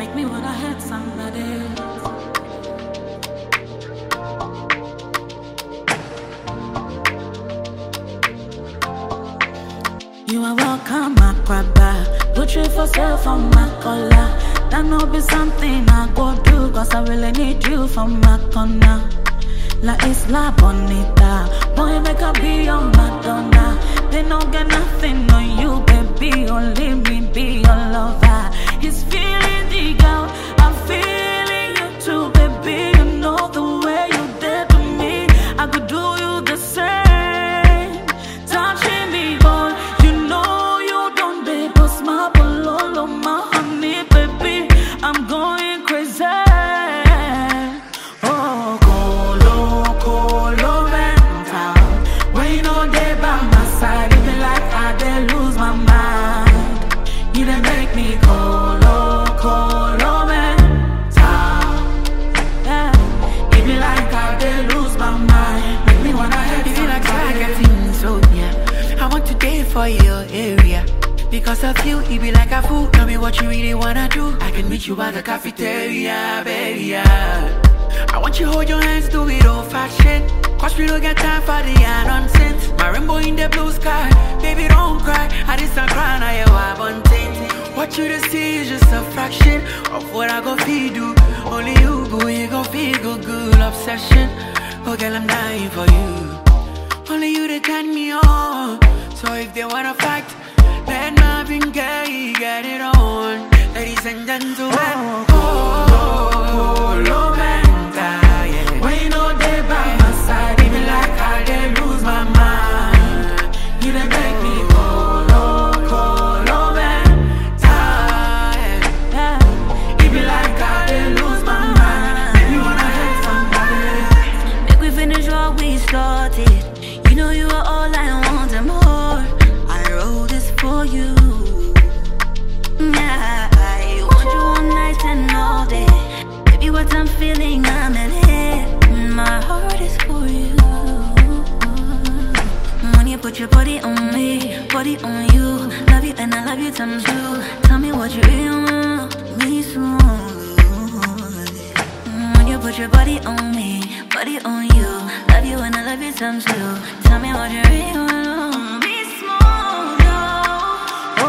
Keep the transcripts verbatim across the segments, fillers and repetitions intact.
make me wanna hurt somebody. You are welcome, my crabba. Put you for sale on my collar. That no be something I go do, cause I really need you for my corner. La Isla Bonita, boy, make a be your Madonna. They don't get nothing on you, baby. Only me be your lover. He's feeling the girl, I'm feeling you too, baby. You know the way you did to me, I could do you the same. Touching me, boy, you know you don't dare bust my bololo, my honey, baby. I'm going crazy. Oh, colo, colo, mental. When you know they by my side, it be like I did lose my mind. You done make me colo, colo, mental. Yeah, it be like I did lose my mind. Make me wanna hurt you. You feel like I got things, so yeah. I want to date for your area. Because of you, it be like a fool. Tell me what you really wanna do. I can meet you at the cafeteria, baby, yeah. I want you hold your hands, do it old fashioned. Cause we don't get time for the nonsense. My rainbow in the blue sky, baby don't cry. I just start crying, I hear what I'm what you to see is just a fraction of what I go feed you. Only you go, you go feel good, good obsession. Oh girl, I'm dying for you. Only you to turn me on. So if they wanna fight, let Marvin Gaye get it on. Ladies and gentlemen, oh, oh, oh, oh, mental, yeah. When you know they by my side, it be like I did lose my mind. You done make me colo, colo, mental, yeah. It be like I did lose my mind. Make me wanna hurt somebody. Make we finish what we started. You know you are all I want and more. I wrote this for you. Yeah, I want you all night and all day. Baby, what I'm feeling, I'm in it. My heart is for you. When you put your body on me, body on you. Love you and I love you times two. Tell me what you really want, me smooth. When you put your body on me, body on you. Love you and I love you times two. Tell me what you really want, me smooth, yo. Oh,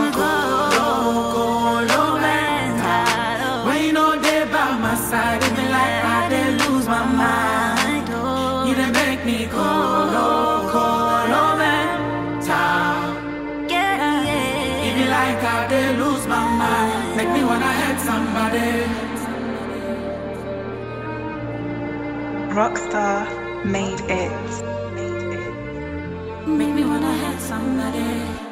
colo, mental. When you know they by my side, it be like I did lose my mind. You done make me colo, colo, mental. Yeah, yeah. It be like I did lose my mind. Make me wanna hurt somebody. Rockstar made it. Make me wanna hurt somebody.